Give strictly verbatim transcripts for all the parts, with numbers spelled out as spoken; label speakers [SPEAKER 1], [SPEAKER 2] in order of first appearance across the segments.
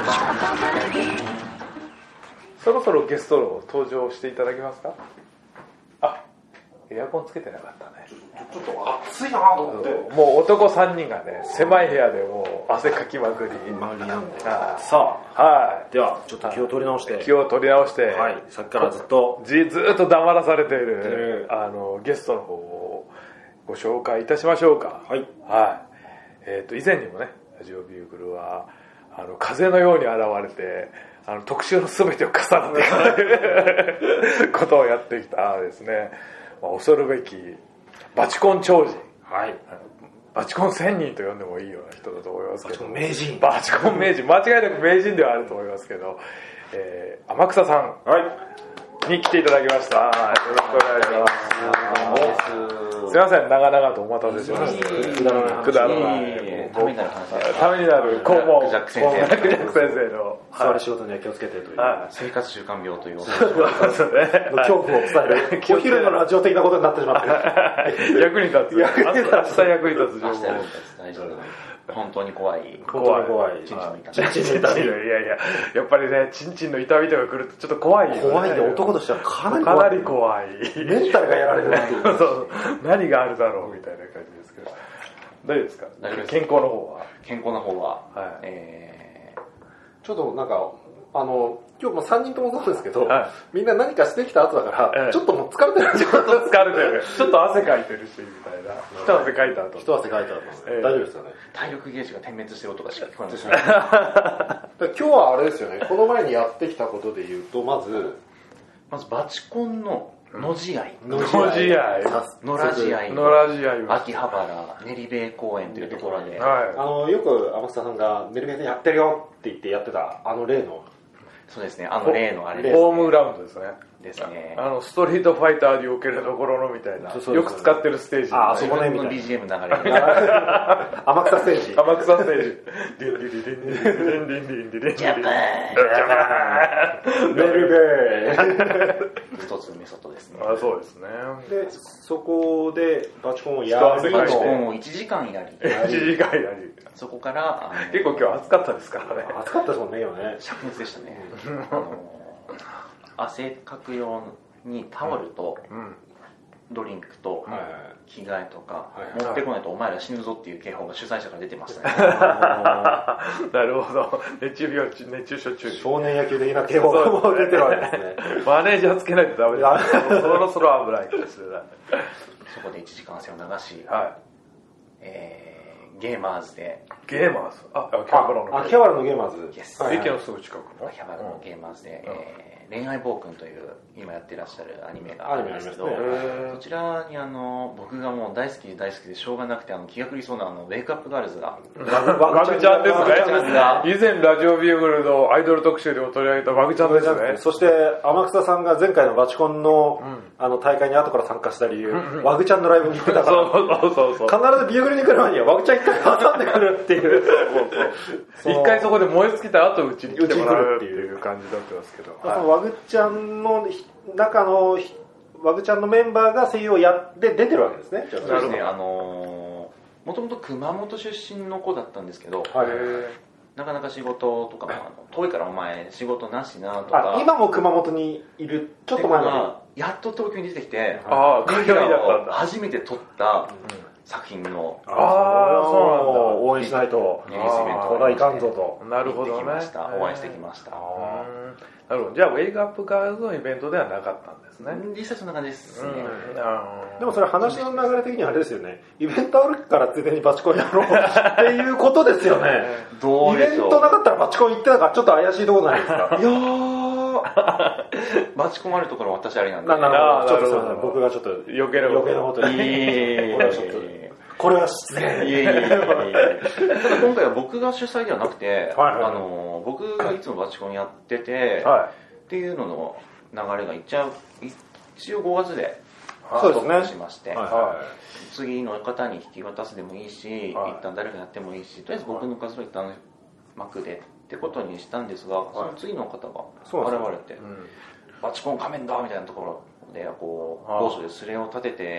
[SPEAKER 1] そろそろゲストの登場していただけますか。あ、エアコンつけてなかったね。
[SPEAKER 2] ちょっと暑いなと思って。
[SPEAKER 1] もう男さんにんがね、狭い部屋でもう汗かきまくり。
[SPEAKER 2] まくりなんで。
[SPEAKER 1] さ
[SPEAKER 2] あ、はい。では、ちょっと気を取り直して。
[SPEAKER 1] 気を取り直して。
[SPEAKER 2] はい。さっきからずっと。
[SPEAKER 1] ずっと黙らされている、あの、ゲストの方をご紹介いたしましょうか。
[SPEAKER 2] はい。
[SPEAKER 1] はい。えっと、以前にもね、ラジオビューグルは、あの、風のように現れて、あの、特集の全てを重なっていかないことをやってきたですね、まあ、恐るべき、バチコン超人。
[SPEAKER 2] はい。
[SPEAKER 1] バチコン千人と呼んでもいいような人だと思いますけど。
[SPEAKER 2] バチコン名人。
[SPEAKER 1] バチコン名人。間違いなく名人ではあると思いますけど、えー、天草さん。
[SPEAKER 2] はい。
[SPEAKER 1] に来ていただきました。よろしくお願いします。すみません、長々とお待たせしました。くだらない。くだらない。
[SPEAKER 3] ためになる話。
[SPEAKER 1] ためになる顧問。
[SPEAKER 3] クジャック先生。
[SPEAKER 1] クジャック先生の。
[SPEAKER 2] 座る仕事には気をつけてという。
[SPEAKER 3] 生活習慣病という。
[SPEAKER 1] そうですね。
[SPEAKER 2] 恐怖を伝える。お昼のラジオ的なことになってしまってる。
[SPEAKER 1] 役に立つ。役に立つ。明日役に立つ情報。
[SPEAKER 3] 明日役に立つ。大丈夫。本当に怖い。
[SPEAKER 2] 本当に怖い。
[SPEAKER 3] チンチンの痛み。
[SPEAKER 1] チンチンの痛み。いやいや、やっぱりね、チンチンの痛みとか来るとちょっと怖いよね。
[SPEAKER 2] 怖いよ。男としてはかなり
[SPEAKER 1] 怖い。かなり怖い。
[SPEAKER 2] メンタルがやられるっていう。
[SPEAKER 1] そう。何があるだろうみたいな感じですけど。大丈夫ですか？健康の方は？
[SPEAKER 3] 健康の方は、
[SPEAKER 1] はい、
[SPEAKER 2] えー、ちょっとなんか、あの、今日もさんにんともそうですけど、
[SPEAKER 1] はい、
[SPEAKER 2] みんな何かしてきた後だから、ええ、ちょっともう疲れてる。
[SPEAKER 1] ちょっと疲れてる。ちょっと汗かいてるし、みたいな。一汗かいた後。
[SPEAKER 2] 一汗かいた後。ええ、大丈夫ですかね。
[SPEAKER 3] 体力ゲージが点滅してる音がしか聞こえないです
[SPEAKER 2] ね。今日はあれですよね、この前にやってきたことで言うと、まず、
[SPEAKER 3] まずバチコンの野試合。
[SPEAKER 1] 野試合。
[SPEAKER 3] 野良試合。
[SPEAKER 1] 野良試合。
[SPEAKER 3] 秋葉原練兵公園というところで。
[SPEAKER 2] はい。あの、よく天草さんが練兵でやってるよって言ってやってた、あの例の。
[SPEAKER 3] そうですね、あの例のあれです、
[SPEAKER 1] ね。ホームグラウンドですね。
[SPEAKER 3] ですね。
[SPEAKER 1] あの、ストリートファイターにおけるところのみたいな。そうそうそうよく使ってるステージ。
[SPEAKER 2] あ、そこね、
[SPEAKER 3] の ビージーエム 流れる。
[SPEAKER 2] 天草ステージ。
[SPEAKER 1] 天草ステージ。ディンディディディンディディディンディンディンディンディン。
[SPEAKER 3] ジャパン
[SPEAKER 1] ジャパン
[SPEAKER 2] メルベ
[SPEAKER 3] ー一つメソッドですね。
[SPEAKER 1] あ、そうですね。
[SPEAKER 2] で、そこでバチコンをや
[SPEAKER 3] り。バチコンをいちじかんやり。
[SPEAKER 1] いちじかんやり。
[SPEAKER 3] そこから、
[SPEAKER 1] 結構今日暑かったですからね。
[SPEAKER 2] 暑かったですもんね、今ね。
[SPEAKER 3] 灼熱でしたね。汗かく用にタオルとドリンクと着替えとか持ってこないとお前ら死ぬぞっていう警報が主催者から出てましたね。
[SPEAKER 1] なるほど。熱中病、熱中症注意。
[SPEAKER 2] 少年野球的な警報がもう出てるわけですね。
[SPEAKER 1] マネージャーつけないとダメだ。そろそろ危ないですね。
[SPEAKER 3] そこでいちじかん汗を流し、
[SPEAKER 1] はい、
[SPEAKER 3] えー、ゲーマーズで。
[SPEAKER 1] ゲーマーズあ、秋葉原の。
[SPEAKER 2] 秋葉原のゲーマーズ。
[SPEAKER 1] 駅のすぐ近くの。
[SPEAKER 3] 秋葉原のゲーマーズで、うんえー恋愛暴君という今やってらっしゃるアニメが
[SPEAKER 2] あ
[SPEAKER 3] るんですけど、
[SPEAKER 2] ね、
[SPEAKER 3] そちらにあの僕がもう大好きで大好きでしょうがなくてあの気が狂いそうなあのウェイクアップガールズが
[SPEAKER 1] ワグちゃんですね。以前ラジオビューグルのアイドル特集でも取り上げたワグちゃんですね。
[SPEAKER 2] そして天草さんが前回のバチコンの、うん、あの大会に後から参加した理由、うんうん、ワグちゃんのライブに行ってたから
[SPEAKER 1] そうそうそうそう
[SPEAKER 2] 必ずビューグルに来る前にはワグちゃん一回挟んでくるっていう
[SPEAKER 1] 一回そこで燃え尽きた後うちに来てもらうっていう感じだったんですけど、
[SPEAKER 2] はい、ワグちゃんの中のワグちゃんのメンバーが声優をやって出てるわけですね。
[SPEAKER 3] そうですね。あのもともと熊本出身の子だったんですけど、
[SPEAKER 2] はい、
[SPEAKER 3] なかなか仕事とかも遠いからお前仕事なしなとか。
[SPEAKER 2] 今も熊本にいるちょっと前の
[SPEAKER 3] やっと東京に出てきて、
[SPEAKER 1] ああ、
[SPEAKER 3] レギュラーを初めて撮った作品の、
[SPEAKER 2] ああ、そうなんだ。応援しないと
[SPEAKER 3] リリースイベント
[SPEAKER 2] がいかんぞと。
[SPEAKER 1] なるほどね。
[SPEAKER 3] お会いしてきました。
[SPEAKER 1] なるほど。じゃあウェイクアップガールズのイベントではなかったんですね。
[SPEAKER 3] 実際そんな感じですね。
[SPEAKER 2] でもそれ話の流れ的にはあれですよね。イベントあるからついでにバチコンやろうっていうことですよね。
[SPEAKER 3] どうでしょう。
[SPEAKER 2] イベントなかったらバチコン行ってたからちょっと怪しいところないですか。いや
[SPEAKER 3] ーバチコンあるところは私ありなんで。
[SPEAKER 2] なるほど。ちょっとすいません。僕がちょっと
[SPEAKER 1] 余計な
[SPEAKER 2] 余計なことに。
[SPEAKER 3] いえいえ。
[SPEAKER 2] これは失礼。
[SPEAKER 3] いえいえいえ。ただ今回は僕が主催ではなくて、はいはい、あの僕がいつもバチコンやってて、はい、っていうのの流れが一応一応ごがつで
[SPEAKER 2] そうですね。
[SPEAKER 3] しまして、
[SPEAKER 2] はいはい、
[SPEAKER 3] 次の方に引き渡すでもいいし、はい、一旦誰がやってもいいし、とりあえず僕の数を一旦幕でってことにしたんですが、はい、その次の方が現れて、うん、バチコン仮面だみたいなところでこう、はい、某所でスレを立てて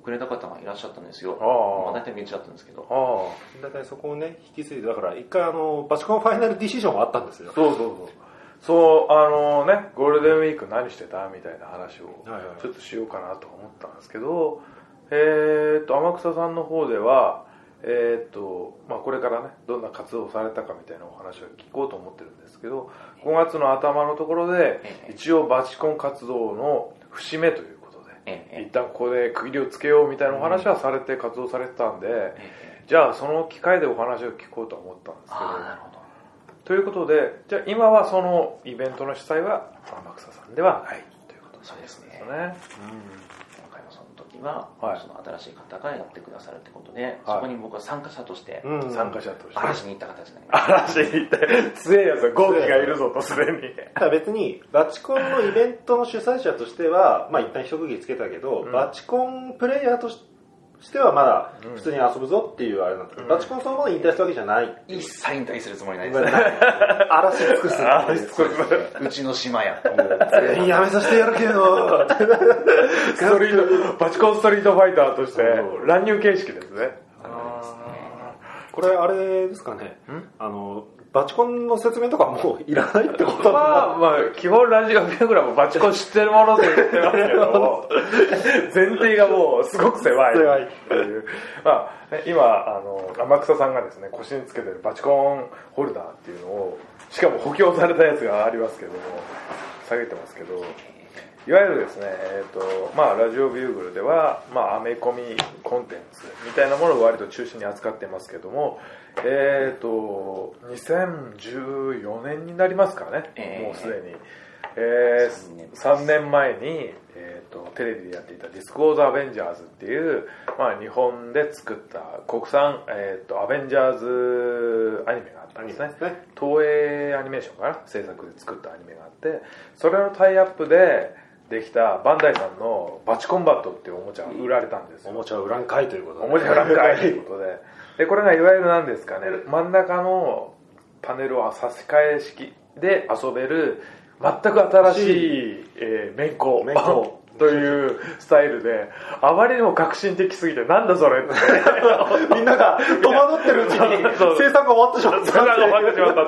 [SPEAKER 3] くれた方がいらっしゃったんですよ。まあ、大体身内だったんですけど。
[SPEAKER 2] 大体そこをね、引き継いで、だから一回あの、バチコンファイナルディシジョンがあったんですよ。
[SPEAKER 1] そうそうそう。そう、あのね、ゴールデンウィーク何してたみたいな話をちょっとしようかなと思ったんですけど、えーっと、天草さんの方では、えーっと、まあこれからね、どんな活動をされたかみたいなお話を聞こうと思ってるんですけど、ごがつの頭のところで、一応バチコン活動の節目ということで、一旦ここで区切りをつけようみたいなお話はされて活動されてたんで、じゃあその機会でお話を聞こうと思ったんですけど、
[SPEAKER 3] なるほど。
[SPEAKER 1] ということで、じゃあ今はそのイベントの主催は天草さんではないということですね。
[SPEAKER 3] そうですね。うん。今回のその時は、はい、その新しい方がやってくださるってことで、はい、そこに僕は参加者として、
[SPEAKER 1] うん、参加者として
[SPEAKER 3] 嵐に行った形になります。
[SPEAKER 1] 嵐に行って、強いやつは豪気がいるぞとすでに。
[SPEAKER 2] ただ別に、バチコンのイベントの主催者としては、まあ一旦一区切りつけたけど、うん、バチコンプレイヤーとして、してはまだ普通に遊ぶぞっていうあれなんだけど、うん、バチコンそのもの引退したわけじゃない。
[SPEAKER 3] 一切引退するつもりないですね。
[SPEAKER 2] 嵐尽くす。
[SPEAKER 1] 嵐尽くす。
[SPEAKER 3] うちの島や。
[SPEAKER 2] 全員やめさせてやるけど。
[SPEAKER 1] ストリート、バチコンストリートファイターとして乱入形式ですね。
[SPEAKER 2] これあれですかね。あの、バチコンの説明とかもういらないってこと
[SPEAKER 1] まあまあ、基本ラジオビューグラムバチコン知ってるもので言ってますけど、前提がもうすごく狭いっていう。まあ、今、あの、天草さんがですね、腰につけてるバチコンホルダーっていうのを、しかも補強されたやつがありますけども、下げてますけど、いわゆるですね、えっと、まあ、ラジオビューグルでは、まあ、アメコミコンテンツみたいなものを割と中心に扱ってますけども、えっと、にせんじゅうよねんになりますからね、えー、もうすでに。えー、さんねんまえに、えーと、テレビでやっていたディスク・オーズ・アベンジャーズっていう、まあ、日本で作った国産、えーと、アベンジャーズアニメがあったんですね。東映アニメーションかな制作で作ったアニメがあって、それのタイアップでできたバンダイさんのバチコンバットっていうおもちゃが売られたんですよ。
[SPEAKER 2] おもちゃ売らんかいということで、
[SPEAKER 1] おもちゃ売らんかいということで。で、これがいわゆる何ですかね、真ん中のパネルを差し替え式で遊べる全く新しい、えー、メンコというスタイルで、あまりにも革新的すぎて、なんだそれって
[SPEAKER 2] みんなが戸惑ってるうちに生産が終わってしまった。
[SPEAKER 1] 生産が終わってしまった。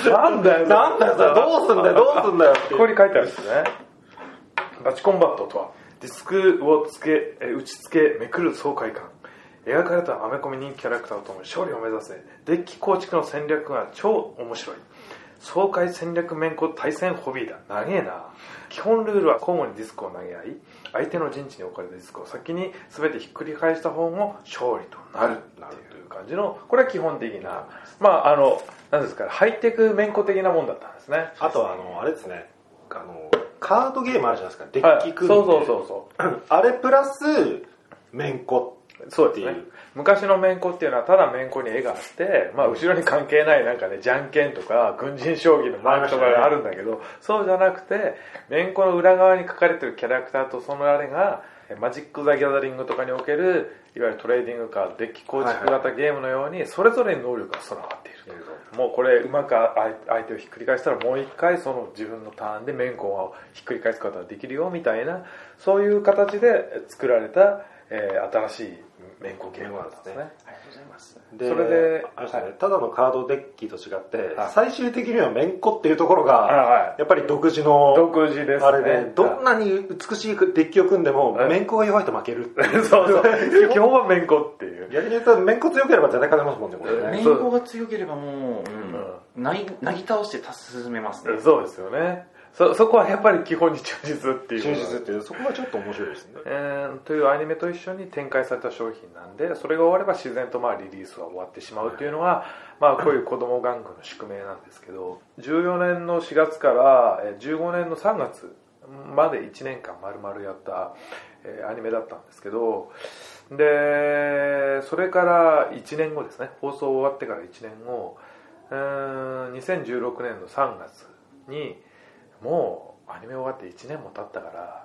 [SPEAKER 1] なんだよ、
[SPEAKER 2] なんだよ、どうすんだよ、どうすんだよって。
[SPEAKER 1] ここに書いてあるんですね。バチコンバットとは、ディスクをつけ、打ち付け、めくる爽快感。描かれたアメコミ人気キャラクターともに勝利を目指せ。デッキ構築の戦略が超面白い。爽快戦略面コ対戦ホビーだ。長えな。基本ルールは交互にディスクを投げ合い、相手の陣地に置かれたディスクを先に全てひっくり返した方が勝利となるっていう感じの、これは基本的な、まああの、なんですか、ハイテク面コ的なもんだったんですね。
[SPEAKER 2] あとはあの、あれですね、あの、カードゲームあるじゃないですか、デッキ組んで、
[SPEAKER 1] はい、そうそうそうそう。
[SPEAKER 2] あれプラス、面コ
[SPEAKER 1] そうですね。昔の面コっていうのはただ面コに絵があって、まあ後ろに関係ないなんかね、じゃんけんとか軍人将棋のマークとかがあるんだけど、そうじゃなくて、面コの裏側に書かれてるキャラクターとそのあれが、マジック・ザ・ギャザリングとかにおける、いわゆるトレーディングカード、デッキ構築型ゲームのように、それぞれに能力が備わっていると。もうこれ、うまく相手をひっくり返したら、もう一回その自分のターンで面コをひっくり返すことができるよ、みたいな、そういう形で作られた、えー、新しい面コゲームなんですね。ありがとうございます。
[SPEAKER 2] で、それで、はい、ただのカードデッキと違って、はい、最終的には面コっていうところが、はい、やっぱり独自の、
[SPEAKER 1] 独自ですね。
[SPEAKER 2] あれで、どんなに美しいデッキを組んでも、はい、面コが弱いと負けるっていう。
[SPEAKER 1] そうそう。基本は面コっていう。
[SPEAKER 2] 逆に言うと、面コ強ければ絶対勝てますもんね、これね。
[SPEAKER 3] 面コが強ければもう、うん、なぎ、なぎ倒して進めますね。
[SPEAKER 1] そうですよね。そ、そこはやっぱり基本に忠実っていう。
[SPEAKER 2] 忠実っていう、そこがちょっと面白いですね。
[SPEAKER 1] えー、というアニメと一緒に展開された商品なんで、それが終われば自然とまあリリースは終わってしまうっていうのが、まあこういう子供玩具の宿命なんですけど、じゅうよねんのしがつからじゅうごねんのさんがつまでいちねんかん丸々やったアニメだったんですけど、で、それからいちねんごですね、放送終わってからいちねんご、うーん、にせんじゅうろくねんのさんがつに、もうアニメ終わっていちねんも経ったから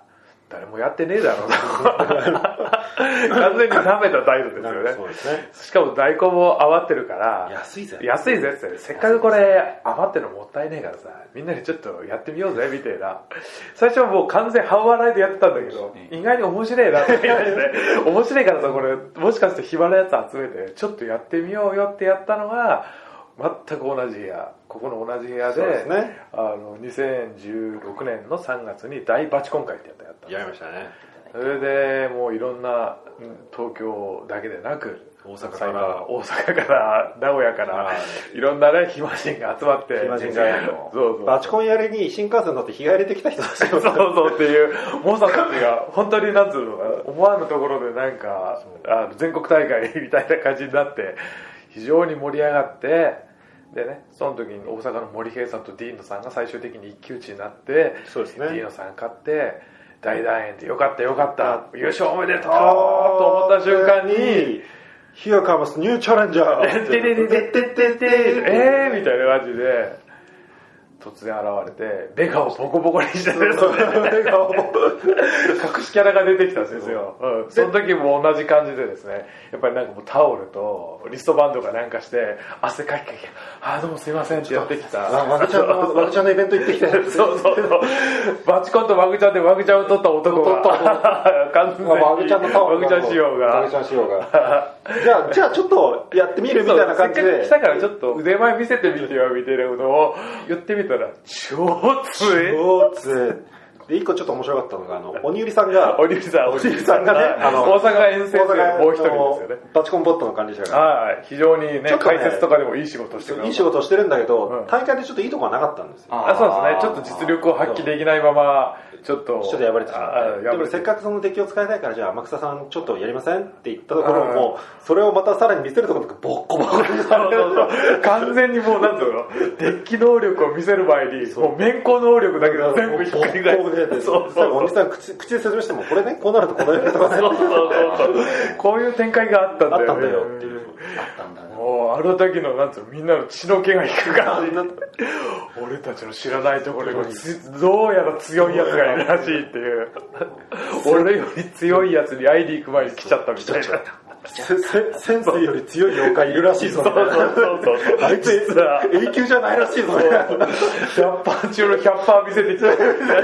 [SPEAKER 1] 誰もやってねえだろう完全に舐めた態度ですよね。そうですね。しかも在庫も余ってるから
[SPEAKER 2] 安いぜ
[SPEAKER 1] 安いぜって、せっかくこれ余ってるのもったいねえからさ、みんなでちょっとやってみようぜみたいな。最初はもう完全半笑いでやってたんだけど、意外に面白いなって言い出して面白いからさ、これもしかして暇なやつ集めてちょっとやってみようよってやったのが全く同じ部屋、ここの同じ部屋 で, で、ね、あのにせんじゅうろくねんのさんがつに大バチコン会ってやったやった
[SPEAKER 2] やりましたね。
[SPEAKER 1] それでもういろんな東京だけでなく
[SPEAKER 2] 大阪から
[SPEAKER 1] 大阪から名古屋からいろんなね暇人が集まって
[SPEAKER 2] 暇人がそうそうバチコンやりに新幹線乗って日帰りできた人たち
[SPEAKER 1] そうそうっていう猛者たちが本当になんつうのか思わぬところでなんかあの全国大会みたいな感じになって非常に盛り上がってでね、その時に大阪の森平さんとディーノさんが最終的に一騎打ちになって、
[SPEAKER 2] そうですね、
[SPEAKER 1] ディーノさん勝って大団円でよかったよかった優勝おめでとうと思った瞬間に
[SPEAKER 2] Here comes new challenger
[SPEAKER 1] てれれれてててえーみたいな感じで突然現れてベガをボコボコにしてるベガを隠しキャラが出てきたんですよ、うん、その時も同じ感じでですねやっぱりなんかもうタオルとリストバンドかなんかして汗かきかきあーどうもすいませんってやってきた
[SPEAKER 2] ワグちゃんのワグちゃんのイベント行ってきて
[SPEAKER 1] そうそうそうバチコンとワグちゃんでワグちゃんを取った男が完全に
[SPEAKER 2] ワグちゃんのタオル
[SPEAKER 1] ワグちゃん仕様が
[SPEAKER 2] ワグちゃん仕様がじゃあじゃあちょっとやってみるみたいな感じで
[SPEAKER 1] せっかく来たからちょっと腕前見せてみてよみたいなことを言ってみたら超強い
[SPEAKER 2] 超強いで一個ちょっと面白かったのがあの鬼売りさんが
[SPEAKER 1] 鬼売りさん
[SPEAKER 2] 鬼売りさんがね
[SPEAKER 1] あの大阪遠征でもう一人ですよね
[SPEAKER 2] バチコンボットの管理者が
[SPEAKER 1] はい非常にね
[SPEAKER 2] ね
[SPEAKER 1] 解説とかでもいい仕事してる
[SPEAKER 2] いい仕事してるんだけど、
[SPEAKER 1] うん、
[SPEAKER 2] 大会でちょっといいとこはなかったんですよ
[SPEAKER 1] あそうですねちょっと実力を発揮できないままちょっと
[SPEAKER 2] ちょっと破れてしまってでもせっかくその敵を使いたいからじゃあ天草さんちょっとやりませんって言ったところもそれをまたさらに見せるところとかボッコボコにされる
[SPEAKER 1] 完全にもうなんていうのデッキ能力を見せる前にもう面交能力だけど全部ひっくり返って
[SPEAKER 2] そうそうお兄さん 口, 口で説明してもこれねこうなるとこの辺とかねそうそう
[SPEAKER 1] そうこういう展開があったんだよ、ね、
[SPEAKER 2] あったんだよっていう
[SPEAKER 3] あったんだね
[SPEAKER 1] もうあの時のなんつうのみんなの血の気が引く感じになって俺たちの知らないところにどうやら強いやつがいるらしいっていう俺より強いやつに会いに行く前に来ちゃったみたいな
[SPEAKER 2] 先生より強い妖怪いるらしいぞ
[SPEAKER 1] そうそうそうそう
[SPEAKER 2] あいつ A 級じゃないらしいぞ
[SPEAKER 1] ひゃくパー中のひゃくパー見せてきた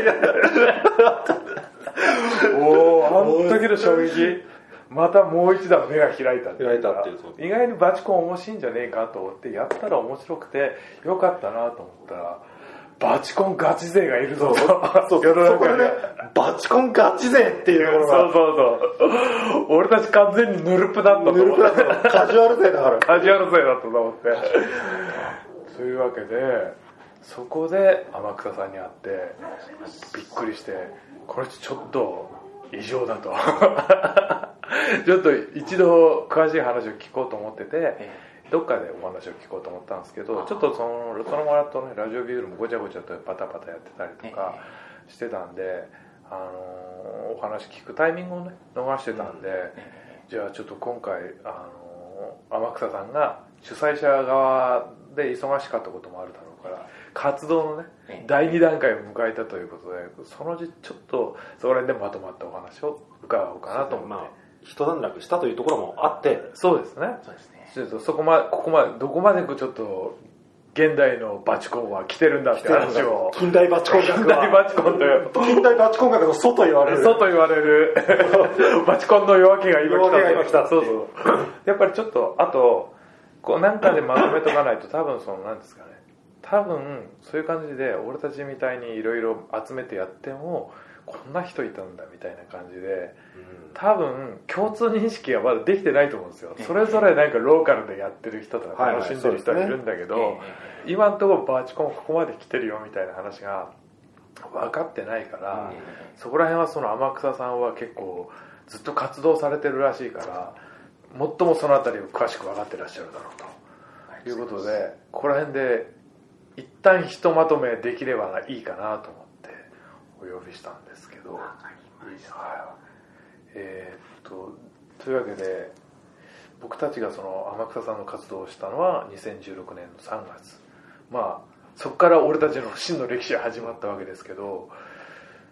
[SPEAKER 1] おおあの時の衝撃またもう一段目が開いたっていう
[SPEAKER 2] 開いたっていう
[SPEAKER 1] 意外にバチコン面白いんじゃねえかと思ってやったら面白くてよかったなと思ったらバチコンガチ勢がいるぞと
[SPEAKER 2] そう世の中に、ね、バチコンガチ勢っていうものが
[SPEAKER 1] そうそうそう俺たち完全にヌルプだったと思って
[SPEAKER 2] カジュアル勢だから
[SPEAKER 1] カジュアル勢だったと思ってそういうわけでそこで天草さんに会ってびっくりしてこれちょっと異常だとちょっと一度詳しい話を聞こうと思っててどっかでお話を聞こうと思ったんですけどちょっとそのそのままとねラジオビュールもごちゃごちゃとパタパタやってたりとかしてたんで、あのー、お話聞くタイミングをね逃してたんで、じゃあちょっと今回、あのー、天草さんが主催者側で忙しかったこともあるだろうから活動のねだいに段階を迎えたということでそのうちちょっとそこら辺でまとまったお話を伺おうかなと思って、まあ、
[SPEAKER 2] 一段落したというところもあって
[SPEAKER 1] そうですねそうですねちょっとそこまでここまでどこまでちょっと現代のバチコンは来てるんだって話を
[SPEAKER 2] 近代バチコン学は
[SPEAKER 1] 近代バチコンという
[SPEAKER 2] 近代バチコン学の祖と言われる
[SPEAKER 1] 祖と言われるバチコンの夜明けが今来た
[SPEAKER 2] 夜明けが今来た
[SPEAKER 1] そうそうやっぱりちょっとあとこうなんかでまとめとかないと多分そのなんですかね多分そういう感じで俺たちみたいにいろいろ集めてやってもこんな人いたんだみたいな感じで多分共通認識がまだできてないと思うんですよそれぞれなんかローカルでやってる人とか楽しんでる人はいるんだけど、はいはいね、今のところバチコンここまで来てるよみたいな話が分かってないから、うん、そこら辺はその天草さんは結構ずっと活動されてるらしいから最もそのあたりを詳しく分かってらっしゃるだろうということでここら辺で一旦ひとまとめできればいいかなと思ってお呼びしたんですけど、わかりました。えー、っとというわけで僕たちがその天草さんの活動をしたのはにせんじゅうろくねんのさんがつ、まあそこから俺たちの真の歴史が始まったわけですけど、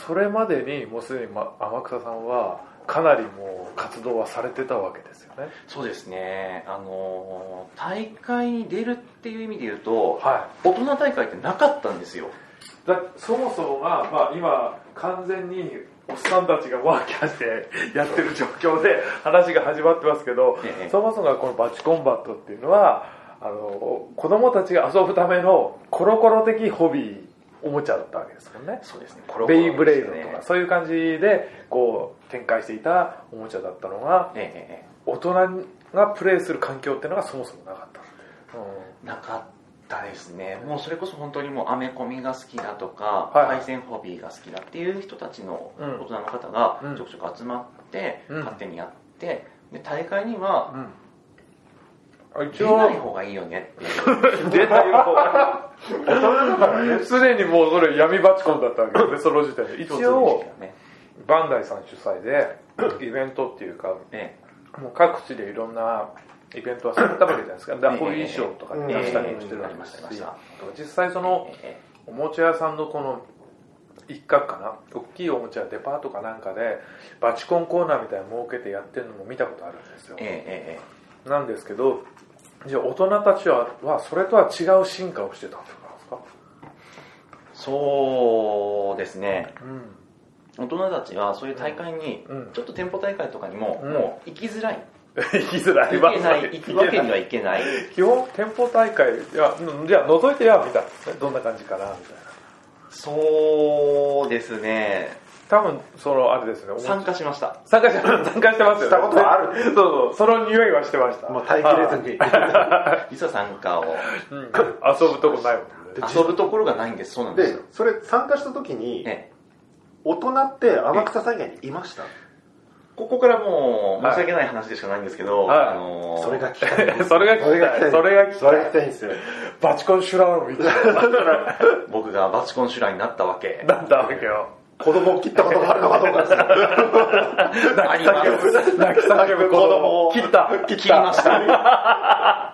[SPEAKER 1] それまでにもうすでに、ま、天草さんはかなりもう活動はされてたわけですよね。
[SPEAKER 3] そうですね、あの大会に出るっていう意味で言うと、
[SPEAKER 1] はい、
[SPEAKER 3] 大人大会ってなかったんですよ。
[SPEAKER 1] だそもそもが、まあ、今完全におっさんたちがワーキャーしてやってる状況で話が始まってますけど、ええ、そもそもがこのバチコンバットっていうのはあの子供たちが遊ぶためのコロコロ的ホビーおもちゃだったわけですもんね。
[SPEAKER 3] そうですね。
[SPEAKER 1] コロコロベイブレイドとかそういう感じでこう展開していたおもちゃだったのが、ええ、大人がプレイする環境っていうのがそもそもなかった、
[SPEAKER 3] うん、なかったですね。もうそれこそ本当にもうアメコミが好きだとか、
[SPEAKER 1] はい、
[SPEAKER 3] 対戦ホビーが好きだっていう人たちの大人の方がちょくちょく集まって、うん、勝手にやってで大会には、うん出ない方がいいよねっていう
[SPEAKER 1] 出ない方が大人だからね。すでにもうそれ闇バチコンだったわけですね、その時点で。一応バンダイさん主催でイベントっていうか、ね、もう各地でいろんなイベントはされたわけじゃないですか。ダホイーショーとか出したりもしてるわけですし、実際そのおもちゃ屋さんのこの一角かな、大きいおもちゃデパートかなんかでバチコンコーナーみたいなの設けてやってるのも見たことあるんですよ。ええ、なんですけど、じゃあ大人たちは、はそれとは違う進化をしてたんですか？
[SPEAKER 3] そうですね、うん、大人たちはそういう大会に、うん、ちょっと店舗大会とかにも、うん、もう行きづらい
[SPEAKER 1] 行きづらい
[SPEAKER 3] 行けない行くわけにはいけない
[SPEAKER 1] 基本店舗大会やじゃあ覗いてやみたいな、どんな感じかなみたいな。
[SPEAKER 3] そうですね、
[SPEAKER 1] 多分そのあれですね、
[SPEAKER 3] 参加しました
[SPEAKER 1] 参加し参加してますよね。
[SPEAKER 2] したことはある。
[SPEAKER 1] そうそう、その匂いはしてました。
[SPEAKER 2] もう耐えきれずに
[SPEAKER 3] 実は参加を、
[SPEAKER 1] うん、遊ぶとこないもんね。
[SPEAKER 3] 遊ぶところがないんです。そうなんですよ。
[SPEAKER 2] でそれ参加した時に、ね、大人って天草さん以外にいました？
[SPEAKER 3] ここからもう申し訳ない話でしかないんですけど、はい、あのー、
[SPEAKER 2] それが聞きたい。
[SPEAKER 1] それが聞きたい。それが聞きたい。
[SPEAKER 2] それが聞きたいんですよ。
[SPEAKER 1] バチコンシュラーのみたいな。
[SPEAKER 3] 僕がバチコンシュラーになったわけ。
[SPEAKER 1] なったわけよ。
[SPEAKER 2] 子供を切ったことがあるのかどうかです。
[SPEAKER 3] あります。
[SPEAKER 1] 泣き叫ぶ子供を切った。
[SPEAKER 3] 切りました。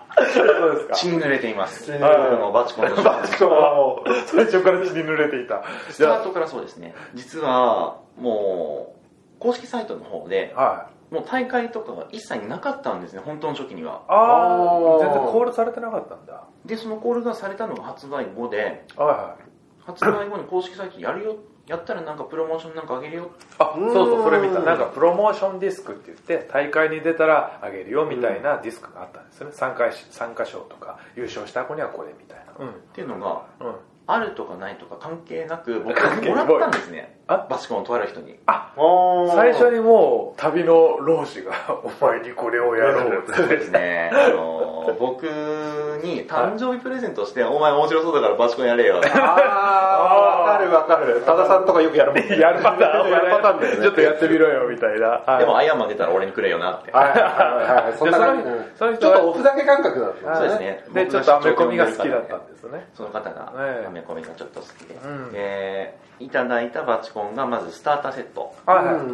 [SPEAKER 1] そうですか。
[SPEAKER 3] 血に濡れています。
[SPEAKER 1] 僕
[SPEAKER 3] のバチコンの
[SPEAKER 1] バチコンはもう最初から血に濡れていた。
[SPEAKER 3] スタートからそうですね。実はもう公式サイトの方で、はい、もう大会とかが一切なかったんですね、本当の初期には。
[SPEAKER 1] ああ、全然コールされてなかったんだ。
[SPEAKER 3] でそのコールがされたのが発売後で、
[SPEAKER 1] はいはい、
[SPEAKER 3] 発売後に公式サイトやるよ、やったらなんかプロモーションなんかあげるよ。
[SPEAKER 1] あ、そうそう、それ見た。なんかプロモーションディスクって言って大会に出たらあげるよみたいなディスクがあったんですね。参加し参加賞とか優勝した子にはこれみたいな、
[SPEAKER 3] うん、っていうのが、うん、あるとかないとか関係なく僕はもらったんですね。バチコンをとある人に。
[SPEAKER 1] あ、最初にもう旅の老子がお前にこれをやろうって。
[SPEAKER 3] そうですね。あの僕に誕生日プレゼントして、お前面白そうだからバチコンやれよ。
[SPEAKER 2] ああ、わかるわかる。多田さんとかよくやるもんね。
[SPEAKER 1] やるパターン、やるパターンだよね。ちょっとやってみろよみたいな。
[SPEAKER 3] でもアイアンマン出たら俺にくれよなって。
[SPEAKER 2] はいはいはい。そんな感じ。その人はちょっとおふざけ感覚だった。
[SPEAKER 3] そうですね。
[SPEAKER 1] でちょっとアメコミが好きだったんですね。
[SPEAKER 3] その方がアメコミがちょっと好きで、でいただいたバチコンがまずスターターセット、はいはい、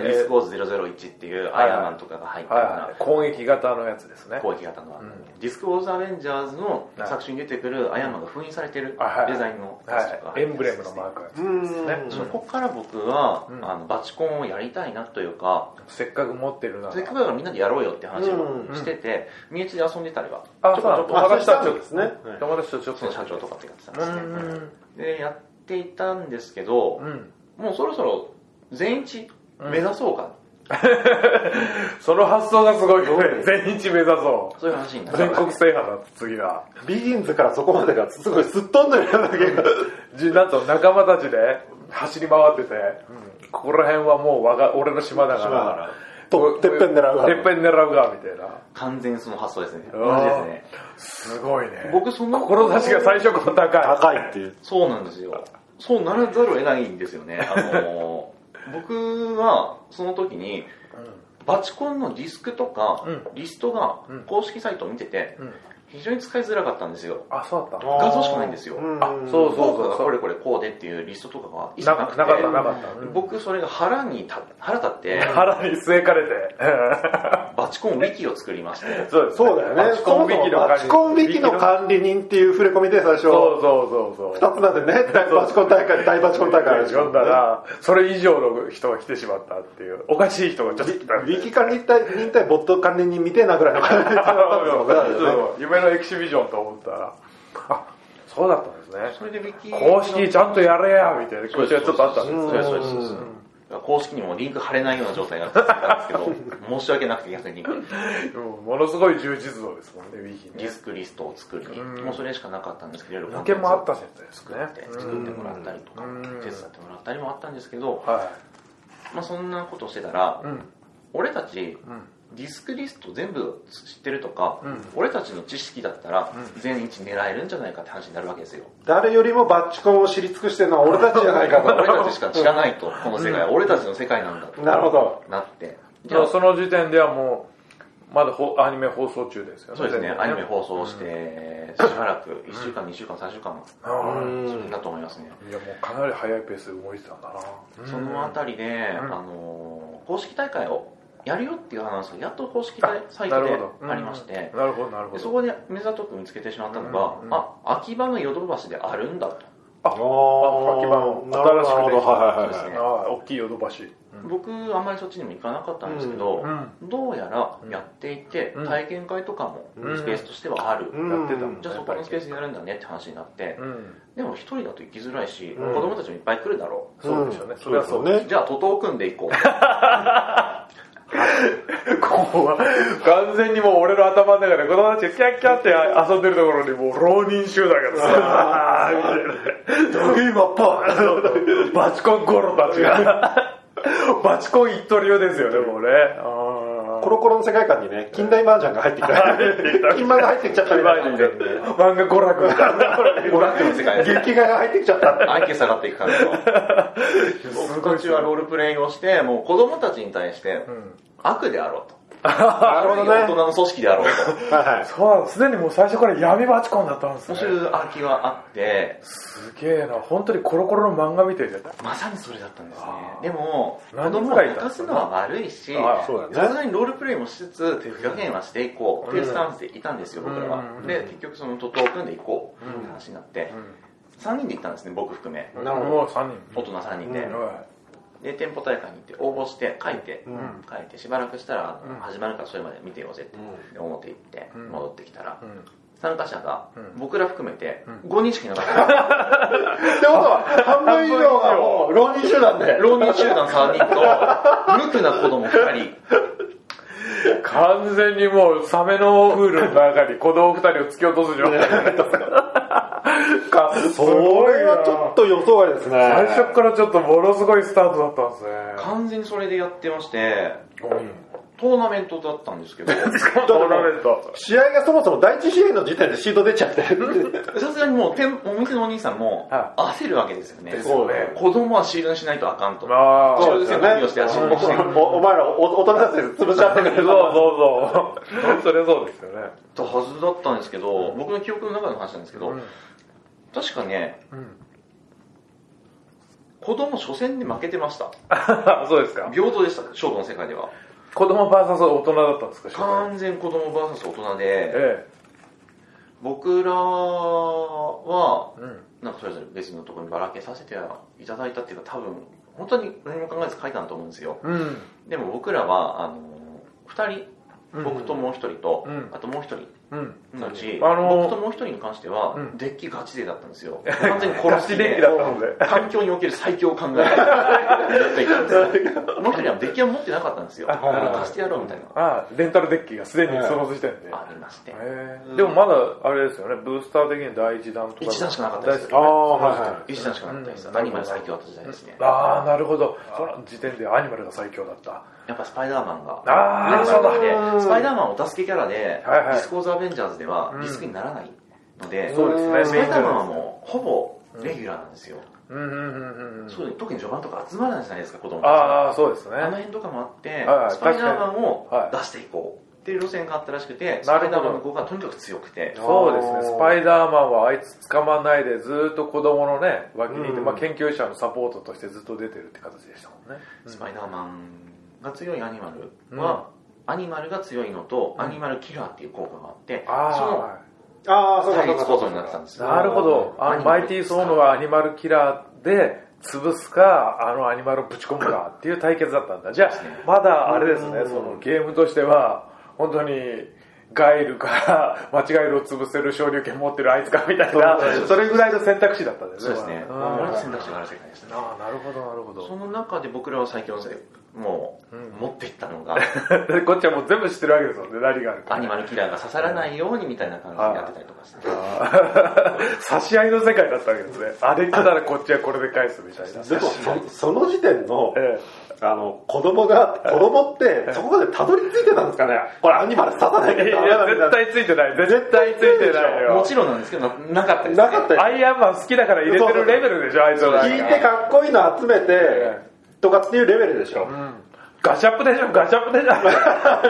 [SPEAKER 3] ディスクウォーズゼロゼロいちっていうアイアンマンとかが入ったような、はいはい、
[SPEAKER 1] 攻撃型のやつですね。
[SPEAKER 3] 攻撃型の、うん、ディスクウォーズアベンジャーズの作品に出てくるアイアンマンが封印されてるデザインのやつとか、
[SPEAKER 1] はいはい、エンブレムのマークですね。
[SPEAKER 3] そこから僕は、うん、あのバチコンをやりたいなというか、
[SPEAKER 1] せっかく持ってるな、
[SPEAKER 3] せっかくだからみんなでやろうよって話をしてて、うん、身内で遊んでたりは、
[SPEAKER 1] あ、ちょっと友達たちですね。
[SPEAKER 3] 友達とちょっと社長とかってやってたんですね。でやっていたんですけど、うん、もうそろそろ全一目指そうか、
[SPEAKER 1] うん、その発想がすごいよね。全一目指そう。
[SPEAKER 3] そういう話になる。
[SPEAKER 1] 全国制覇だ次が。
[SPEAKER 2] ビギンズからそこまでがすごいすっ飛んでるんだけど、
[SPEAKER 1] なんと仲間たちで走り回ってて、うん、ここら辺はもう我が俺の島だから。
[SPEAKER 2] とてっぺん狙うが
[SPEAKER 1] てっぺん狙うがみたいな。
[SPEAKER 3] 完全その発想ですね。同じですね。
[SPEAKER 1] すごいね。
[SPEAKER 3] 僕その
[SPEAKER 1] 志が最初から高い。
[SPEAKER 2] 高いっていう。
[SPEAKER 3] そうなんですよ。そうならざるを得ないんですよね。あの僕はその時に、うん、バチコンのディスクとか、うん、リストが公式サイトを見てて、うん、非常に使いづらかったんですよ。
[SPEAKER 1] あ、そうだった。
[SPEAKER 3] 画像しかないんですよ。
[SPEAKER 1] あ、そうそうそう。
[SPEAKER 3] これこれこうでっていうリストとかが
[SPEAKER 1] 一切なくて、なかったなかった。
[SPEAKER 3] 僕それが腹にた腹立って
[SPEAKER 1] 腹に据えかれて
[SPEAKER 3] バチコンウィキを作りまして。
[SPEAKER 2] そうです。そうだよね。バチコンウィキのバチコンウィキの管理人っていう触れ込みで最初。
[SPEAKER 1] そうそうそうそう。
[SPEAKER 2] 二つなんでね、バチコン大会、大バチコン大会
[SPEAKER 1] 読んだら、それ以上の人が来てしまったっていう、おかしい人がちょっと来た。
[SPEAKER 2] ウィキ管理人対ボット管理人見てえなぐらいの感じで
[SPEAKER 1] 夢のエキシビジョンと思ったら、あ、そうだったんですね。
[SPEAKER 3] それでウィキ
[SPEAKER 1] 公式ちゃんとやれやみたいな気持ちがちょっとあったんですね。
[SPEAKER 3] そうそうそう。公式にもリンク貼れないような状態が続いたんですけど、申し訳なくて逆に。
[SPEAKER 1] ものすごい充実度ですもんね、ウィキね。
[SPEAKER 3] ディスクリストを作り、もうそれしかなかったんですけど、
[SPEAKER 1] 保険もあったじゃないですかね。
[SPEAKER 3] 作ってもらったりとか、手伝ってもらったりもあったんですけど、
[SPEAKER 1] は
[SPEAKER 3] まあそんなことをしてたら、
[SPEAKER 1] い。うん。
[SPEAKER 3] 俺たち、
[SPEAKER 1] うん
[SPEAKER 3] ディスクリスト全部知ってるとか、
[SPEAKER 1] うん、
[SPEAKER 3] 俺たちの知識だったら
[SPEAKER 1] うん
[SPEAKER 3] 全一狙えるんじゃないかって話になるわけですよ。
[SPEAKER 2] 誰よりもバッチコンを知り尽くしてるのは俺たちじゃないかと。
[SPEAKER 3] 俺たちしか知らないと、この世界は俺たちの世界なんだと
[SPEAKER 2] なるほど
[SPEAKER 3] なって、
[SPEAKER 1] じゃあその時点ではもうまだアニメ放送中ですよね。
[SPEAKER 3] そうですね、アニメ放送してしばらくいっしゅうかん、にしゅうかん、さんしゅうかんそれだと思いますね。
[SPEAKER 1] いやもうかなり早いペースで動いてたんだな。
[SPEAKER 3] そのあたりで、
[SPEAKER 1] うん、
[SPEAKER 3] あの公式大会をやるよっていう話がやっと公式サイトでありまして、
[SPEAKER 1] なるほどなるほど。
[SPEAKER 3] そこで目ざとく見つけてしまったのが、
[SPEAKER 1] うんうん、
[SPEAKER 3] あ、秋葉のヨドバシであるんだと。
[SPEAKER 1] あ、あ、秋葉の新しくできた、
[SPEAKER 2] はいはいはい、
[SPEAKER 1] あ、大きいヨドバシ。
[SPEAKER 3] うん、僕あんまりそっちにも行かなかったんですけど、うん、どうやらやっていて、うん、体験会とかもスペースとしてはある、
[SPEAKER 1] うん、やってた、
[SPEAKER 3] じゃあそこのスペースでやるんだねって話になって、
[SPEAKER 1] うん、
[SPEAKER 3] でも一人だと行きづらいし、うん、子供たちもいっぱい来るだろ
[SPEAKER 1] う、そうでしょうね、それはそうね。
[SPEAKER 3] じゃあ徒党組んでいこう
[SPEAKER 1] ここは完全にもう俺の頭の中で子供たちがキャッキャって遊んでるところにもう浪人集団がさーみたいな、ドギーマッパーバチコンゴロたちがバチコン一取りよですよね、もうね。
[SPEAKER 2] コロコロの世界観にね、近代麻雀が入ってきた。金漫が入ってきちゃったみたいな。
[SPEAKER 1] 漫画娯楽
[SPEAKER 3] 娯楽の世界
[SPEAKER 2] で劇画が入ってきちゃった。
[SPEAKER 3] 相手下がっていく感じの。僕たちはロールプレイングをして、もう子供たちに対して、悪であろうと。
[SPEAKER 2] なるほどね。
[SPEAKER 3] 大人の組織であろうと。
[SPEAKER 1] はいはい。そうなんです。すでにもう最初から闇バチコンだったんですね。
[SPEAKER 3] そういう空きはあって、
[SPEAKER 1] すげえな。本当にコロコロの漫画見てるじゃん。
[SPEAKER 3] まさにそれだったんですね。でも、子供を泣かすのは悪いし、さすがにロールプレイもしつつ、手表現はしていこうっていうスタンスでいたんですよ、僕らは。で、結局その徒党を組んでいこうって話になって、さんにんで行ったんですね、僕含め。
[SPEAKER 1] なるほど、さんにん。
[SPEAKER 3] 大人さんにんで。で、店舗大会に行って応募して書いて、うん、書いてしばらくしたら、うん、始まるからそれまで見てようぜって、うん、で表行って戻ってきたら、うん、参加者が、うん、僕ら含めてごにんしかいなかった。
[SPEAKER 2] ってことは半分以上がもう浪人集団で
[SPEAKER 3] 浪人集団さんにんと無垢な子供ふたり。
[SPEAKER 1] 完全にもうサメのプールの中に子供ふたりを突き落とす状態になったか。
[SPEAKER 2] それはちょっと予想外ですね。
[SPEAKER 1] 最初からちょっとものすごいスタートだったんですね。
[SPEAKER 3] 完全にそれでやってまして、うん、トーナメントだったんですけど。ト
[SPEAKER 1] ーナメント。
[SPEAKER 2] 試合がそもそも第一試合の時点でシード出ちゃって。
[SPEAKER 3] さすがにもう店、お店のお兄さんも焦るわけですよね。
[SPEAKER 1] そうね。
[SPEAKER 3] 子供はシードにしないとあかんと。
[SPEAKER 1] ああ。
[SPEAKER 3] そうですよね。
[SPEAKER 2] お前らお大人だって潰しちゃってるけど。
[SPEAKER 1] そうそうそう。それそうですよね。
[SPEAKER 3] とはずだったんですけど、僕の記憶の中の話なんですけど、確かね、子供初戦で負けてました。
[SPEAKER 1] そうですか。
[SPEAKER 3] 平等でした、勝負の世界では。
[SPEAKER 1] 子供 ブイエス 大人だったんですか？
[SPEAKER 3] 完全子供 ブイエス 大人で、ええ、僕らは、うん、なんかそれぞれ別のところにばらけさせていただいたっていうか、多分本当に何も考えず書いたんだと思うんですよ。うん、でも僕らはあのふたり、僕ともうひとりと、うん、あともうひとりのうち、うんあのー、僕ともうひとりに関しては、うん、デッキガチ勢だったんですよ。完全に殺し
[SPEAKER 1] デッキだったので、
[SPEAKER 3] 環境における最強を考えていたんですよ。もう一人はデッキは持ってなかったんですよ。貸してやろうみたいな。
[SPEAKER 1] ああ、レンタルデッキがすでにその時点で
[SPEAKER 3] ありまして。
[SPEAKER 1] でもまだあれですよね、ブースター的に第一弾とか。
[SPEAKER 3] 一弾しかなかったです。
[SPEAKER 1] ああ、はいはい。
[SPEAKER 3] 一弾しかなかったです。アニマル最強だった時代ですね。
[SPEAKER 1] ああ、なるほど。その時点でアニマルが最強だった。
[SPEAKER 3] やっぱスパイダーマンが。
[SPEAKER 1] ああ、そうだ。
[SPEAKER 3] スパイダーマンお助けキャラで、ディスコーズアベンジャーズではリスクにならないので、
[SPEAKER 1] そうですね。
[SPEAKER 3] スパイダーマンはもうほぼレギュラーなんですよ。そう特に序盤とか集まらないじゃないですか、子供たち
[SPEAKER 1] が。ああ、そうですね。
[SPEAKER 3] あの辺とかもあって、スパイダーマンを出していこうっていう路線があったらしくて、スパイダーマンの子がとにかく強くて。
[SPEAKER 1] そうですね。スパイダーマンはあいつ捕まんないでずっと子供のね、脇にいて、まあ研究者のサポートとしてずっと出てるって形でしたもんね。
[SPEAKER 3] スパイダーマンが強いアニマルは、 アニマルが強いのと、うん、アニマルキラーっていう効果があって、
[SPEAKER 1] あ
[SPEAKER 3] その
[SPEAKER 2] ああ、そうか
[SPEAKER 3] 対立構造になってたんですよ。
[SPEAKER 1] なるほど。あのマイティーソーノがアニマルキラーで潰すか、あのアニマルをぶち込むかっていう対決だったんだ。じゃあ、まだあれですね、そのゲームとしては、本当にガイルから間違いルを潰せる昇竜拳持ってるあいつかみたいな、それぐらいの選択肢だったんですね。
[SPEAKER 3] そうですね。割と選択肢がある世界でしたね。
[SPEAKER 1] ああ、なるほど、なるほど。
[SPEAKER 3] その中で僕らは最強のもう、うん、持っていったのが
[SPEAKER 1] こっちはもう全部知ってるわけですもんね、何があるか。
[SPEAKER 3] アニマルキラーが刺さらないようにみたいな感じでやってたりとかして、
[SPEAKER 1] 差し合いの世界だったわけですね。あれ来たらこっちはこれで返すみたいな。
[SPEAKER 2] でも そ, その時点の、ええ、あの子供が子供ってそこまでたどり着いてたんですかね。これアニマル刺さないけど、い
[SPEAKER 1] や絶対ついてない、絶対ついてないよ。
[SPEAKER 3] もちろんなんですけどなかったです、ね。
[SPEAKER 2] なかったです。
[SPEAKER 1] アイアンマン好きだから入れてるレベルでしょ、あいつら。
[SPEAKER 2] 聞いてかっこいいの集めてとかっていうレベルでしょ。うん、
[SPEAKER 1] ガチャップでしょ、ガチャップでしょ。なんか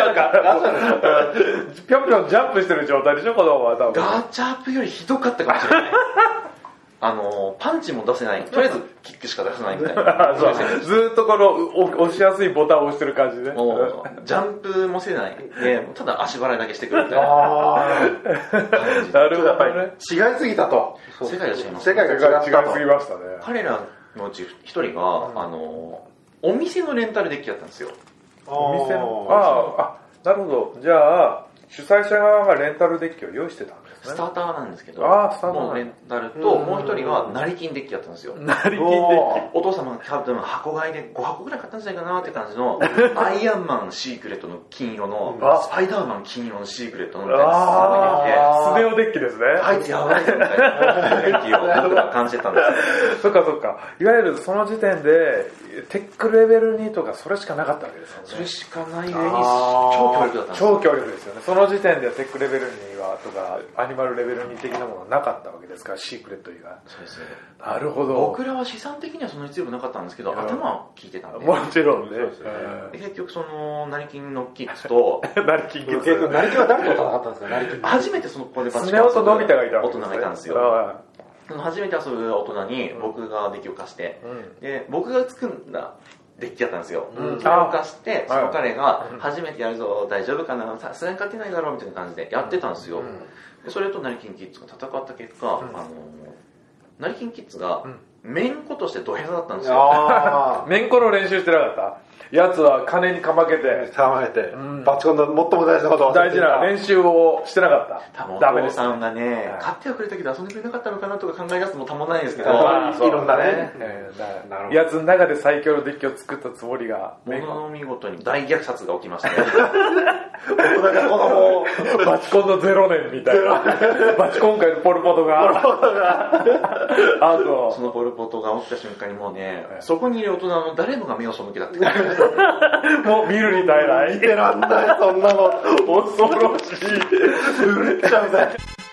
[SPEAKER 1] ぴょんぴょんジャンプしてる状態でしょ、子供は多分。
[SPEAKER 3] ガチャップよりひどかったかもしれない。あのパンチも出せない、とりあえずキックしか出せないみたいな。
[SPEAKER 1] そうずーっとこの押しやすいボタンを押してる感じで、ね、
[SPEAKER 3] ジャンプもせないで、ただ足払いだけしてくるみたいな。
[SPEAKER 1] なるほど、
[SPEAKER 2] やっぱり違いすぎたと。
[SPEAKER 3] 世界が違いました。
[SPEAKER 2] 世界が違い
[SPEAKER 1] すぎましたね。
[SPEAKER 3] 彼らのうち一人が、うん、あのお店のレンタルデッキだったんですよ。
[SPEAKER 1] お店のああ、なるほど。じゃあ主催者側がレンタルデッキを用意してたんですね。
[SPEAKER 3] スターターなんですけど、
[SPEAKER 1] あスターター
[SPEAKER 3] もうレンタルと、もう一人は成金デッキだったんですよ。
[SPEAKER 1] 成金デッキ。
[SPEAKER 3] お父様が多分箱買いでご箱ぐらい買ったんじゃないかなって感じのアイアンマンシークレットの金色のスパイダーマン金色のシークレットのみたいな
[SPEAKER 1] すごいデッキで、スネ夫デッキですね。
[SPEAKER 3] あいつやばいぞみたいなデッキを僕は感じてたんです
[SPEAKER 1] そっかそっか。いわゆるその時点でテックレベルにとかそれしかなかったわけですよね。
[SPEAKER 3] それしかない上に超強力だったんです。
[SPEAKER 1] 超強力ですよね。その時点ではテックレベルにはとかアニマルレベルに的なものはなかったわけですから、シークレット以外。
[SPEAKER 3] そうですね。
[SPEAKER 1] なるほど。
[SPEAKER 3] 僕らは資産的にはそんなに強くなかったんですけど、頭は効いてたんで。
[SPEAKER 1] もちろんね。
[SPEAKER 3] で結局その成金のキッズと
[SPEAKER 1] 成金キッズ。
[SPEAKER 2] 成金は誰と戦ったんですか？成金。
[SPEAKER 3] 初めてそのここでバチ
[SPEAKER 1] スネ夫とのび太がいた
[SPEAKER 3] 大人がいたんですよ。初めて遊ぶ大人に僕がデッキを貸して、うん、で僕が作んだデッキだったんですよ、うん、それを貸して、その彼が初めてやるぞ、大丈夫かな、さすがに勝てないだろうみたいな感じでやってたんですよ、うん、でそれと成金キッズが戦った結果、うん、あの成金キッズがメンコとしてド下手だったんですよ。
[SPEAKER 1] メンコの練習してなかった。やつは金にかまけて
[SPEAKER 2] かまけて、うん、バチコンの最も大事なことを
[SPEAKER 1] 大事な練習をしてなかった。
[SPEAKER 3] 多分お父さんがね、はい、買ってはくれたけど遊んでくれなかったのかなとか考え出すのもたまらないですけど、い
[SPEAKER 2] ろんなね、
[SPEAKER 1] えー、やつの中で最強のデッキを作ったつもりが
[SPEAKER 3] ものの見事に大虐殺が起きましたね。
[SPEAKER 2] 大人が子供を
[SPEAKER 1] バチコンのゼロ年みたいなバチコン界のポルポトがあと
[SPEAKER 3] そのポルポトが起きた瞬間にもうね、はい、そこにいる大人の誰もが目を背けたって
[SPEAKER 1] もう見るに耐えない。
[SPEAKER 2] 見てらんない、そんなの。
[SPEAKER 1] 恐ろしい。
[SPEAKER 2] 震っちゃうぜ。